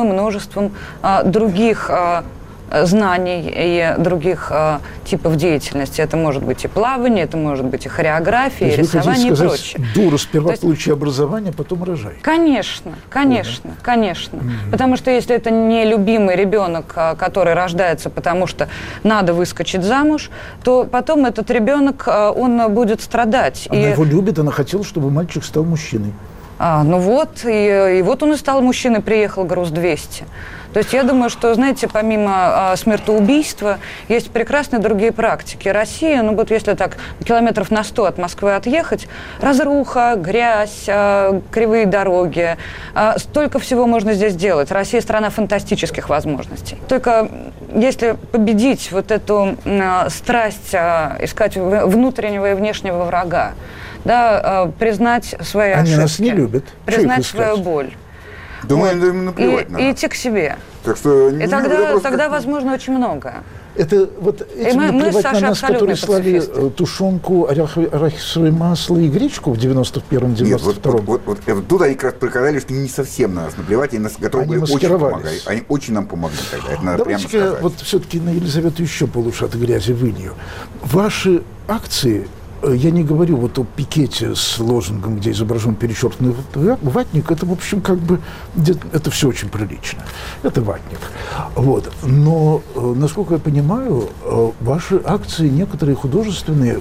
других знаний и других типов деятельности. Это может быть и плавание, это может быть и хореография, и рисование, и прочее. Дура, сперва получи образование, потом рожай. Конечно. Потому что если это не любимый ребенок, который рождается, потому что надо выскочить замуж, то потом этот ребенок, он будет страдать. Она его любит, она хотела, чтобы мальчик стал мужчиной. Ну вот, и вот он и стал мужчиной, приехал груз 200. То есть я думаю, что, знаете, помимо смертоубийства, есть прекрасные другие практики. Россия, ну вот если так километров на 100 от Москвы отъехать, разруха, грязь, кривые дороги, столько всего можно здесь делать. Россия – страна фантастических возможностей. Только если победить вот эту страсть, искать внутреннего и внешнего врага, да, признать свои ошибки. Они нас не любят. Признать свою боль. Думаю, им наплевать на нас. И идти к себе. Так что и тогда возможно очень многое. Это вот этим наплевать на нас, которые слали тушенку, арахисовое масло и гречку в 91-92. Вот тут они как раз показали, что не совсем на нас наплевать, они нас готовы были очень помогать. Они очень нам помогли тогда, это надо прямо сказать. Вот все-таки на Елизавету еще полушат грязи вылью. Ваши акции... Я не говорю вот о пикете с лозунгом, где изображен перечеркнутый ватник. Это, в общем, как бы... Это все очень прилично. Это ватник. Вот. Но, насколько я понимаю, ваши акции, некоторые художественные,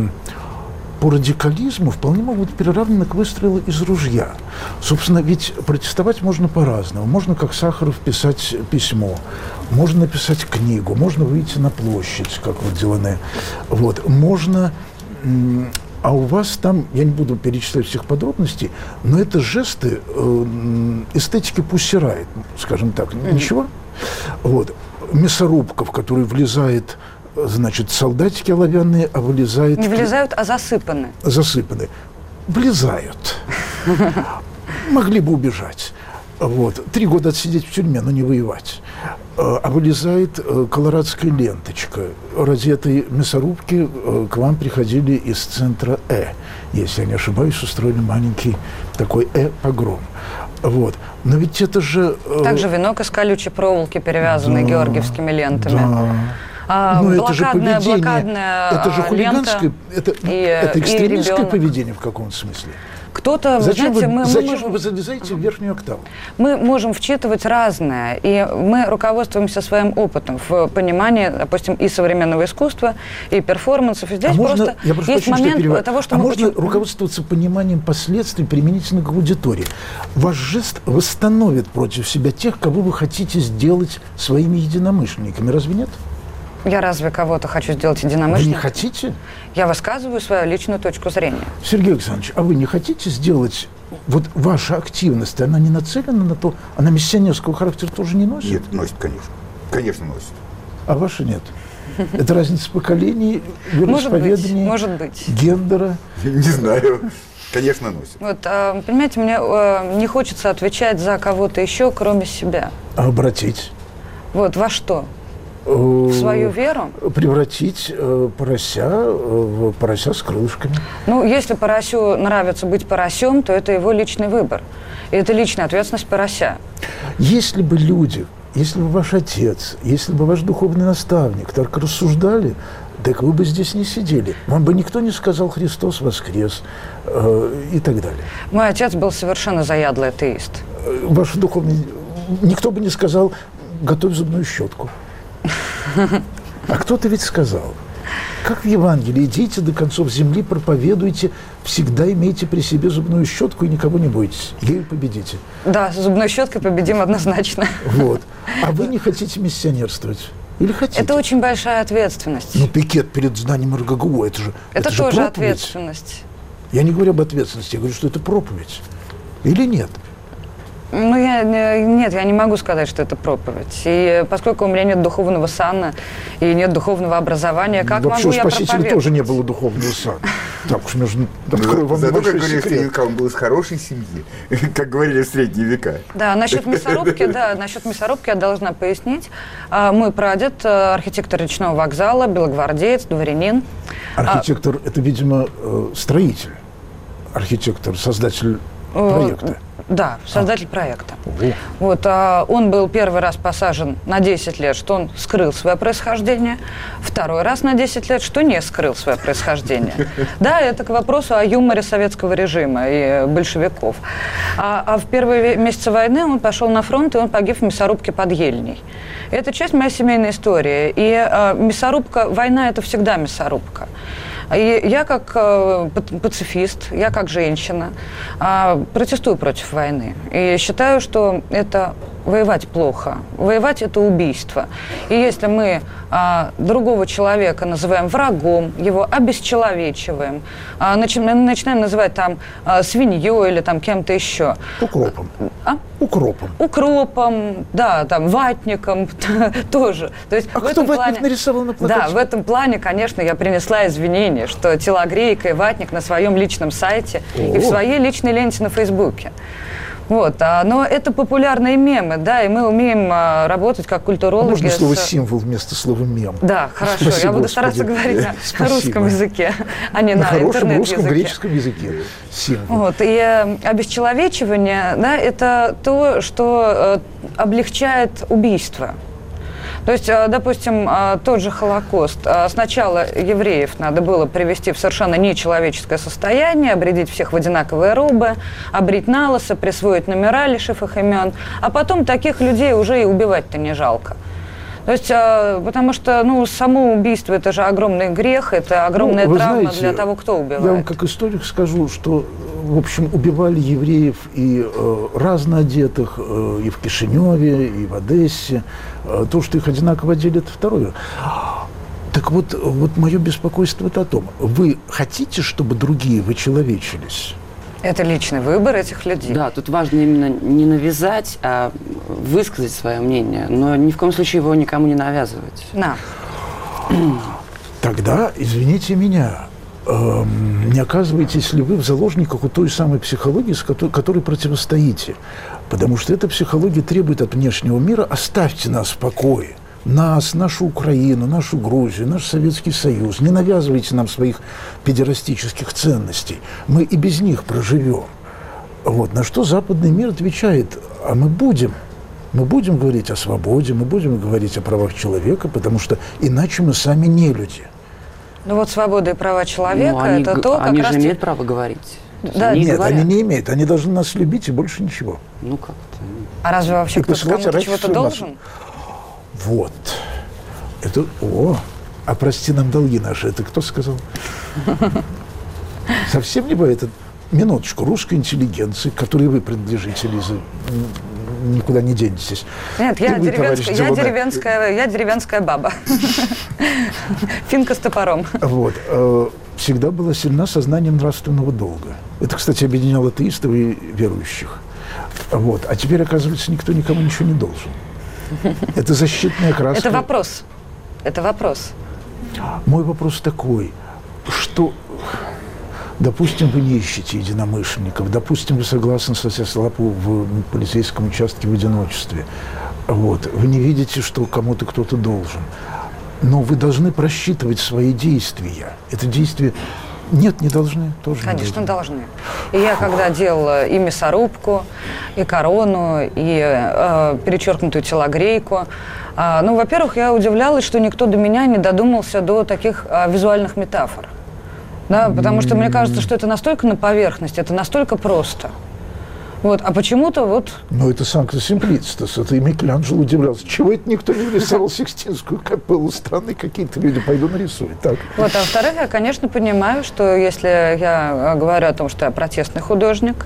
по радикализму вполне могут быть приравнены к выстрелу из ружья. Собственно, ведь протестовать можно по-разному. Можно, как Сахаров, писать письмо. Можно написать книгу. Можно выйти на площадь, как вот Делане. Вот. Можно... А у вас там, я не буду перечислять всех подробностей, но это жесты эстетики Pussy Riot, скажем так. Ничего? Вот. Мясорубка, в которую влезает, значит, солдатики оловянные, а вылезает... Не влезают, а засыпаны. Засыпаны. Влезают. Могли бы убежать. Вот. 3 года отсидеть в тюрьме, но не воевать. А вылезает колорадская ленточка. Ради этой мясорубки к вам приходили из центра если я не ошибаюсь, устроили маленький такой погром. Вот. Но ведь это же... Также венок из колючей проволоки, перевязанный георгиевскими лентами. Да. Блокадная это же хулиганское, лента это экстремистское поведение в каком-то смысле. Кто-то, зачем знаете, вы залезаете в верхнюю октаву? Мы можем вчитывать разное, и мы руководствуемся своим опытом в понимании, допустим, и современного искусства, и перформансов. И здесь просто есть момент того, что можно руководствоваться пониманием последствий применительно к аудитории. Ваш жест восстановит против себя тех, кого вы хотите сделать своими единомышленниками. Разве нет? Я разве кого-то хочу сделать единомышленником? Вы не хотите? Я высказываю свою личную точку зрения. Сергей Александрович, а вы не хотите сделать... Вот ваша активность, она не нацелена на то... Она миссионерского характера тоже не носит? Нет, носит, конечно. Конечно, носит. А ваша нет? Это разница поколений, вероисповедания, может быть. гендера? Не знаю. Конечно, носит. Вот, понимаете, мне не хочется отвечать за кого-то еще, кроме себя. А обратить? Вот, во что? В свою веру? Превратить порося в порося с крылышками. Ну, если поросю нравится быть поросем, то это его личный выбор. И это личная ответственность порося. Если бы люди, если бы ваш отец, если бы ваш духовный наставник так рассуждали, так вы бы здесь не сидели. Вам бы никто не сказал «Христос воскрес» и так далее. Мой отец был совершенно заядлый атеист. Ваш духовный... Никто бы не сказал «Готовь зубную щетку». А кто-то ведь сказал, как в Евангелии: идите до концов земли, проповедуйте, всегда имейте при себе зубную щетку и никого не бойтесь, ею победите. Да, с зубной щеткой победим однозначно. Вот. А вы не хотите миссионерствовать? Или хотите? Это очень большая ответственность. Ну, пикет перед зданием РГГУ, это же Это же тоже проповедь. ответственность. Я не говорю об ответственности, я говорю, что это проповедь. Или нет? Ну, нет, я не могу сказать, что это проповедь. И поскольку у меня нет духовного сана и нет духовного образования, как Вообще могу я у Спасителя проповедовать? тоже не было духовного сана. Так уж нужно открою вам Зато, как небольшой говорили секрет. Стенька, он был из хорошей семьи, как говорили в средние века. Да, насчет мясорубки я должна пояснить. Мой прадед, архитектор речного вокзала, белогвардеец, дворянин. Архитектор – это, видимо, строитель. Архитектор, создатель проекта. Да, создатель проекта. Ого. Вот, он был первый раз посажен на 10 лет, что он скрыл свое происхождение. Второй раз на 10 лет, что не скрыл свое происхождение. Да, это к вопросу о юморе советского режима и большевиков. А в первые месяцы войны он пошел на фронт, и он погиб в мясорубке под Ельней. Это часть моей семейной истории. И мясорубка, война – это всегда мясорубка. И я как пацифист, я как женщина протестую против войны. И считаю, что это воевать плохо. Воевать – это убийство. И если мы другого человека называем врагом, его обесчеловечиваем, начинаем называть там свиньей или там кем-то еще. Укропом. Укропом. Укропом, да, там, ватником тоже. То есть А кто ватник нарисовал на плакате? Да, в этом плане, конечно, я принесла извинения, что телогрейка и ватник на своем личном сайте и в своей личной ленте на Фейсбуке. Вот, но это популярные мемы, да, и мы умеем работать как культурологи. Можно слово «символ» вместо слова «мем»? Да, хорошо, Спасибо, я буду Господи. стараться говорить на русском языке, а не На на хорошем интернет-языке. русском, греческом языке. Символ. Вот, и обесчеловечивание, да, это то, что облегчает убийство. То есть, допустим, тот же Холокост. Сначала евреев надо было привести в совершенно нечеловеческое состояние, обрядить всех в одинаковые робы, обрить на лысо, присвоить номера, лишив их имен, а потом таких людей уже и убивать-то не жалко. То есть, потому что, ну, само убийство – это же огромный грех, это огромная травма знаете, для того, кто убивает. Я вам как историк скажу, что, в общем, убивали евреев и разно одетых, и в Кишиневе, и в Одессе. То, что их одинаково одели, это второе. Так вот мое беспокойство это о том, вы хотите, чтобы другие вычеловечились? Это личный выбор этих людей. Да, тут важно именно не навязать, а высказать свое мнение, но ни в коем случае его никому не навязывать. Да. Тогда, извините меня, не оказываетесь ли вы в заложниках у той самой психологии, с которой противостоите? Потому что эта психология требует от внешнего мира: оставьте нас в покое. Нас, нашу Украину, нашу Грузию, наш Советский Союз. Не навязывайте нам своих педерастических ценностей. Мы и без них проживем. Вот. На что западный мир отвечает: а мы будем говорить о свободе, мы будем говорить о правах человека, потому что иначе мы сами не люди. Ну вот свобода и права человека они, это то, как они раз... же имеют право говорить. Да, Они Нет, говорят. они не имеют. Они должны нас любить и больше ничего. Ну как-то. А разве вообще И кто-то посылать кому-то раньше чего-то всего должен? Вот. Это... А прости нам долги наши. Это кто сказал? Совсем не бывает. Минуточку. Русской интеллигенции, к которой вы принадлежите, Лиза, никуда не денетесь. Нет, И я вы, товарищ деревенская баба. Финка с топором. Вот. Всегда была сильна сознанием нравственного долга. Это, кстати, объединяло атеистов и верующих. Вот. А теперь, оказывается, никто никому ничего не должен. Это защитная краска. Это вопрос. Это вопрос. Мой вопрос такой, что, допустим, вы не ищете единомышленников, допустим, вы согласны сосать лапу в полицейском участке в одиночестве, вот, вы не видите, что кому-то кто-то должен, но вы должны просчитывать свои действия. Это действия... Нет, не должны, тоже Конечно, не должны. И я, когда делала и мясорубку, и корону, и перечеркнутую телогрейку, ну, во-первых, я удивлялась, что никто до меня не додумался до таких визуальных метафор. Да, потому что мне кажется, что это настолько на поверхности, это настолько просто. Вот, а почему-то вот... Но это Санкта Симплицитас, это и Микеланджело удивлялся. Чего это никто не нарисовал Сикстинскую капеллу? Странные какие-то люди, пойду нарисую. Так. Вот, а во-вторых, я, конечно, понимаю, что если я говорю о том, что я протестный художник,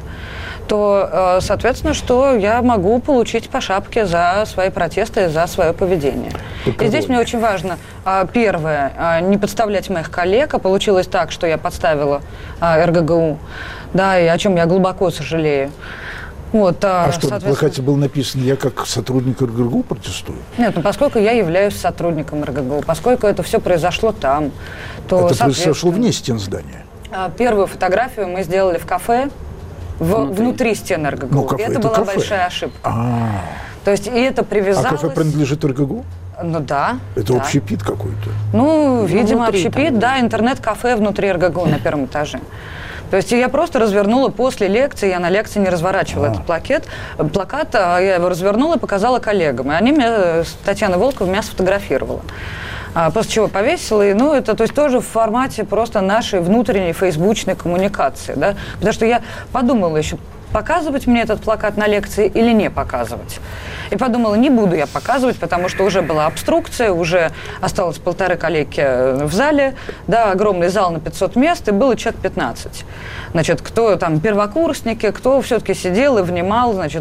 то, соответственно, что я могу получить по шапке за свои протесты, за свое поведение. И здесь мне очень важно, первое, не подставлять моих коллег, а получилось так, что я подставила РГГУ, да, и о чем я глубоко сожалею. Вот, а что, на плакате было написано, я как сотрудник РГГУ протестую? Нет, ну поскольку я являюсь сотрудником РГГУ, поскольку это все произошло там, то, это произошло вне стен здания? Первую фотографию мы сделали в кафе, внутри стен РГГУ. Ну, кафе, это была кафе. Большая ошибка. То есть и это привязалось... А кафе принадлежит РГГУ? Ну да. Это да. общепит какой-то? Ну, видимо, внутри, общепит, там. да, интернет-кафе внутри РГГУ на первом этаже. То есть я просто развернула после лекции, я на лекции не разворачивала этот плакат, я его развернула и показала коллегам. И они меня, Татьяна Волкова, меня сфотографировала. После чего повесила, и, ну, это то есть, тоже в формате просто нашей внутренней фейсбучной коммуникации, да, потому что я подумала еще, показывать мне этот плакат на лекции или не показывать. И подумала, не буду я показывать, потому что уже была обструкция, уже осталось 1,5 коллеги в зале, да, огромный зал на 500 мест, и было человек 15. Значит, кто там первокурсники, кто все-таки сидел и внимал, значит,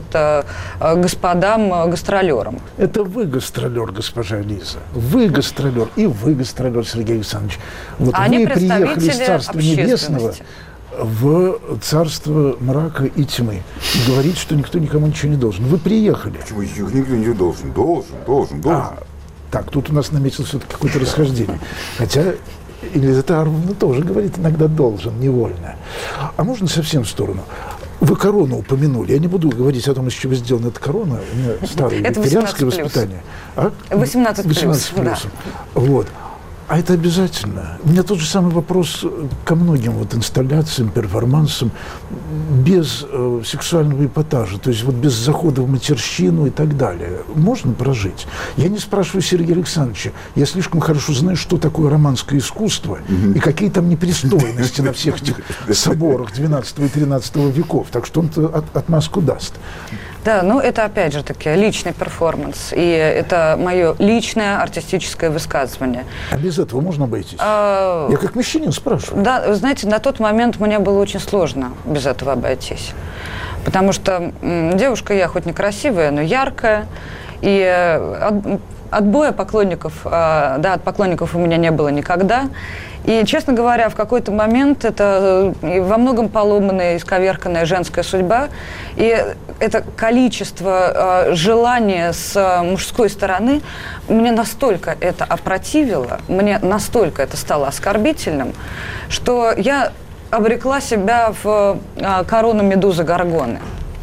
господам гастролерам. Это вы гастролер, госпожа Лиза. Вы гастролер, и вы гастролер, Сергей Александрович. Вот они вы приехали из представители Царства Небесного в царство мрака и тьмы. И говорит, что никто никому ничего не должен. Вы приехали. Почему никто не должен? Должен. Так, тут у нас наметилось все-таки какое-то расхождение. Хотя Елизавета Армовна тоже говорит, иногда должен, невольно. А можно совсем в сторону? Вы корону упомянули. Я не буду говорить о том, из чего сделана эта корона. У меня старое викторианское воспитание. 18+. Да. Вот. А это обязательно. У меня тот же самый вопрос ко многим вот инсталляциям, перформансам без сексуального эпатажа, то есть вот без захода в матерщину и так далее. Можно прожить? Я не спрашиваю Сергея Александровича. Я слишком хорошо знаю, что такое романское искусство и какие там непристойности на всех этих соборах XII и XIII веков. Так что он-то отмазку даст. Да, ну это опять же таки личный перформанс, и это мое личное артистическое высказывание. А без этого можно обойтись? Я как мужчина спрашиваю. Да, вы знаете, на тот момент мне было очень сложно без этого обойтись. Потому что девушка я хоть некрасивая, но яркая, и отбоя поклонников, от поклонников у меня не было никогда. И, честно говоря, в какой-то момент это во многом поломанная, исковерканная женская судьба. И это количество желания с мужской стороны мне настолько это опротивило, мне настолько это стало оскорбительным, что я обрекла себя в корону Медузы Горгоны.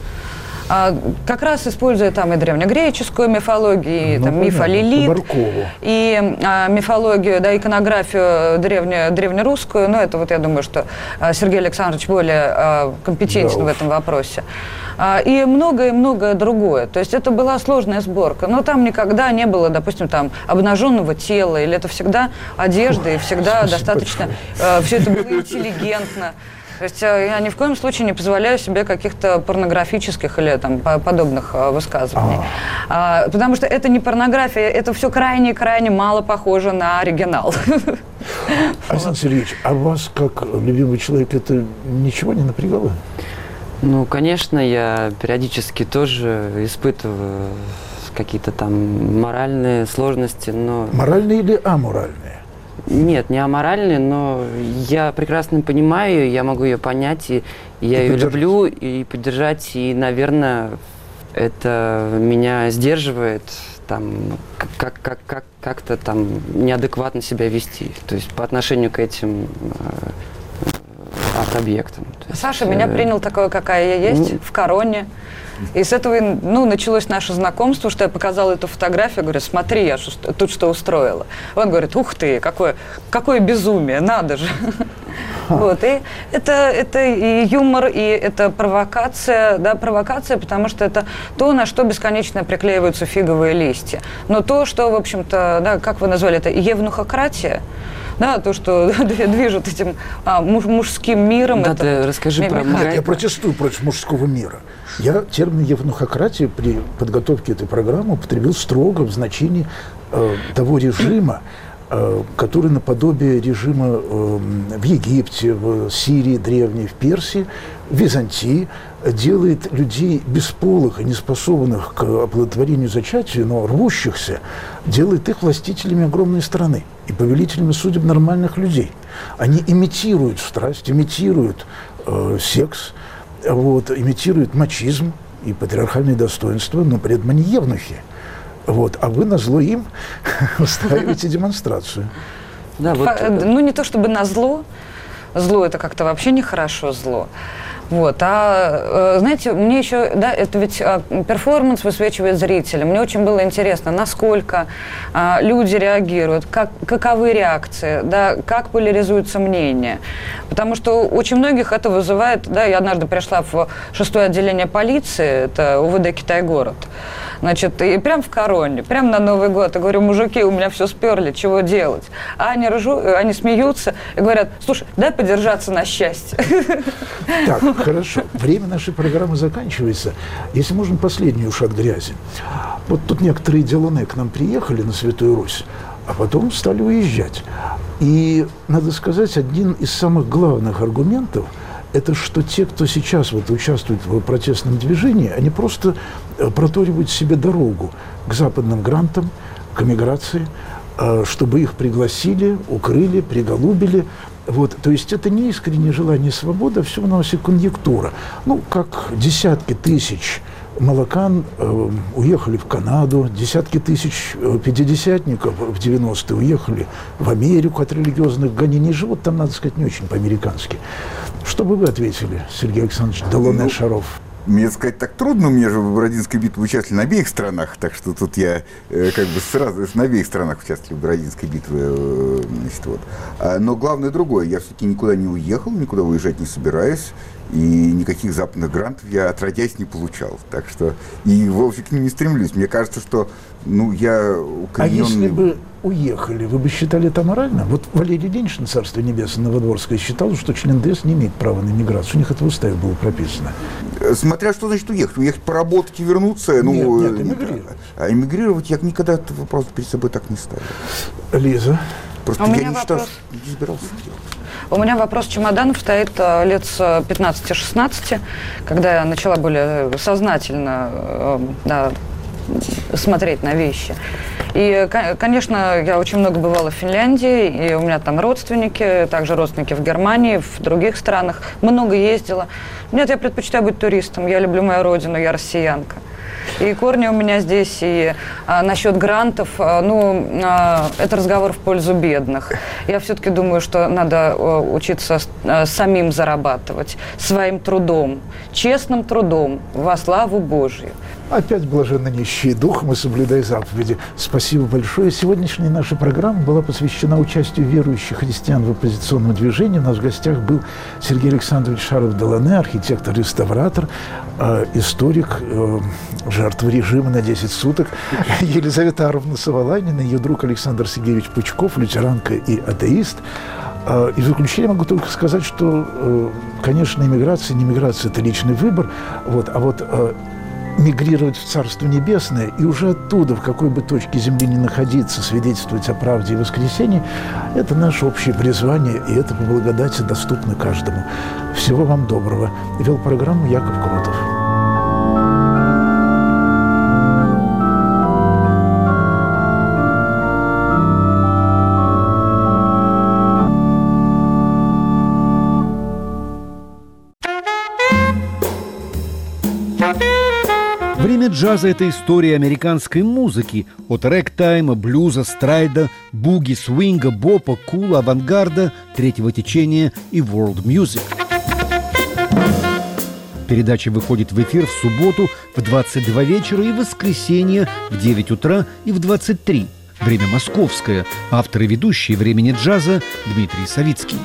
Как раз используя там и древнегреческую мифологию, и там, миф о Лилит, и мифологию, да, иконографию древнерусскую. Но это вот я думаю, что Сергей Александрович более компетентен в этом вопросе. И многое другое. То есть это была сложная сборка. Но там никогда не было, допустим, там обнаженного тела, или это всегда одежда, и всегда достаточно... Все это было интеллигентно. То есть я ни в коем случае не позволяю себе каких-то порнографических или там подобных высказываний. Потому что это не порнография, это все крайне мало похоже на оригинал. Александр Сергеевич, а вас, как любимый человек, это ничего не напрягало? Ну, конечно, я периодически тоже испытываю какие-то там моральные сложности, но... Моральные или аморальные? Нет, не аморальные, но я прекрасно понимаю, я могу ее понять, и я ее люблю, и поддержать, и, наверное, это меня сдерживает там как-то там неадекватно себя вести, то есть по отношению к этим арт-объектам. Саша меня принял такой, какая я есть, в короне. И с этого началось наше знакомство, что я показала эту фотографию, говорю, смотри, я тут что устроила. Он говорит, ух ты, какое безумие, надо же. Вот, и это и юмор, и это провокация, да, потому что это то, на что бесконечно приклеиваются фиговые листья. Но то, что, в общем-то, да, как вы назвали это, евнухократия, да, то, что движет этим мужским миром. Да, ты расскажи про Нет, я протестую против мужского мира. Я термин евнухократия при подготовке этой программы употребил строго в значении того режима, который наподобие режима в Египте, в Сирии древней, в Персии, в Византии, делает людей бесполых и неспособных к оплодотворению зачатия, но рвущихся, делает их властителями огромной страны и повелителями судеб нормальных людей. Они имитируют страсть, имитируют секс, имитируют мачизм и патриархальные достоинства, но при этом они евнухи. А вы назло им устраиваете демонстрацию. Да, ну, не то чтобы назло. Зло – это как-то вообще нехорошо, зло. Знаете, мне еще, да, это ведь перформанс высвечивает зрителя. Мне очень было интересно, насколько люди реагируют, каковы реакции, да, как поляризуются мнения. Потому что очень многих это вызывает, да, я однажды пришла в 6-е отделение полиции, это УВД Китай-город, значит, и прям в короне, прям на Новый год. Я говорю, мужики, у меня все сперли, чего делать? А они смеются и говорят, слушай, дай подержаться на счастье. Так, хорошо. Время нашей программы заканчивается. Если можно, последний ушат грязи. Вот тут некоторые делуны к нам приехали на Святую Русь, а потом стали уезжать. И, надо сказать, один из самых главных аргументов – это что те, кто сейчас участвует в протестном движении, они просто проторивают себе дорогу к западным грантам, к эмиграции, чтобы их пригласили, укрыли, приголубили. То есть это не искреннее желание свободы, а все-таки конъюнктура. Ну, как десятки тысяч молокан уехали в Канаду, десятки тысяч пятидесятников в 90-е уехали в Америку от религиозных гонений, живут там, надо сказать, не очень по-американски. Что бы вы ответили, Сергей Александрович Делоне Шаров? Мне сказать так трудно, у меня же в Бородинской битве участвовали на обеих сторонах, так что тут я сразу на обеих сторонах участвовал в Бородинской битве. Но главное другое, я все-таки никуда не уехал, никуда уезжать не собираюсь, и никаких западных грантов я отродясь не получал. Так что и вовсе к ним не стремлюсь. Мне кажется, что я укорененный... А если бы уехали, вы бы считали это морально? Вот Валерий Ленишин, Царство Небесное, Новодворское, считал, что член ДС не имеет права на иммиграцию. У них это в уставе было прописано. Смотря что значит уехать. Уехать поработать и вернуться. Нет, эмигрировать. А эмигрировать я никогда этот вопрос перед собой так не ставил. Лиза? Просто я не считал, не собирался делать. У меня вопрос чемоданов стоит лет с 15-16, когда я начала более сознательно смотреть на вещи. И, конечно, я очень много бывала в Финляндии, и у меня там родственники, также родственники в Германии, в других странах. Много ездила. Нет, я предпочитаю быть туристом. Я люблю мою родину, я россиянка. И корни у меня здесь, и насчет грантов, это разговор в пользу бедных. Я все-таки думаю, что надо учиться самим зарабатывать, своим трудом, честным трудом, во славу Божью. Опять блаженно нищие духом и соблюдай заповеди. Спасибо большое. Сегодняшняя наша программа была посвящена участию верующих христиан в оппозиционном движении. У нас в гостях был Сергей Александрович Шаров Делоне, архитектор-реставратор, историк, жертва режима на 10 суток, Елизавета Аровна Саваланина, ее друг Александр Сергеевич Пучков, лютеранка и атеист. И в заключение могу только сказать, что, конечно, иммиграция, не иммиграция – это личный выбор, мигрировать в Царство Небесное и уже оттуда, в какой бы точке земли ни находиться, свидетельствовать о правде и воскресении – это наше общее призвание, и это по благодати доступно каждому. Всего вам доброго. Вел программу Яков Кротов. Время джаза – это история американской музыки. От рэгтайма, блюза, страйда, буги, свинга, бопа, кула, авангарда, третьего течения и world music. Передача выходит в эфир в субботу в 22 вечера и в воскресенье в 9 утра и в 23. Время московское. Автор и ведущий «Времени джаза» Дмитрий Савицкий.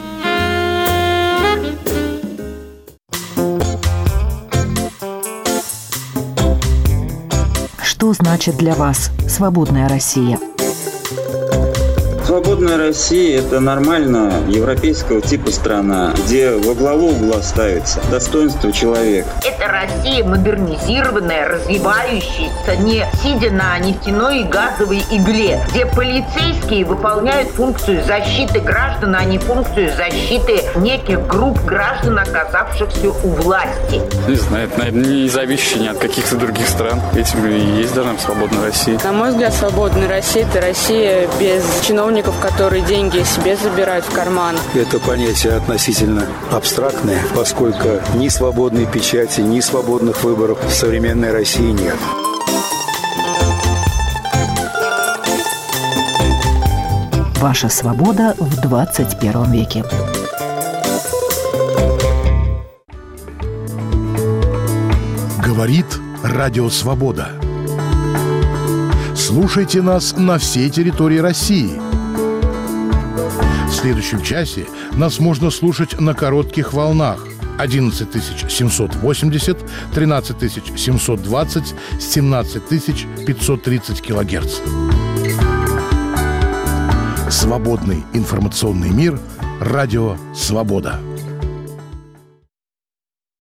Что значит для вас «Свободная Россия»? Свободная Свободная Россия – это нормально европейского типа страна, где во главу угла ставится достоинство человека. Это Россия модернизированная, развивающаяся, не сидя на нефтяной и газовой игле, где полицейские выполняют функцию защиты граждан, а не функцию защиты неких групп граждан, оказавшихся у власти. Не знаю, это, наверное, не зависящее ни от каких-то других стран. Этим и есть должна быть свободная Россия. На мой взгляд, свободная Россия – это Россия без чиновников, которые деньги себе забирают в карман. Это понятие относительно абстрактное, поскольку ни свободной печати, ни свободных выборов в современной России нет. Ваша свобода в 21 веке. Говорит Радио Свобода. Слушайте нас на всей территории России. В следующем часе нас можно слушать на коротких волнах 11 780, 13 720, 17 530 килогерц. Свободный информационный мир. Радио Свобода.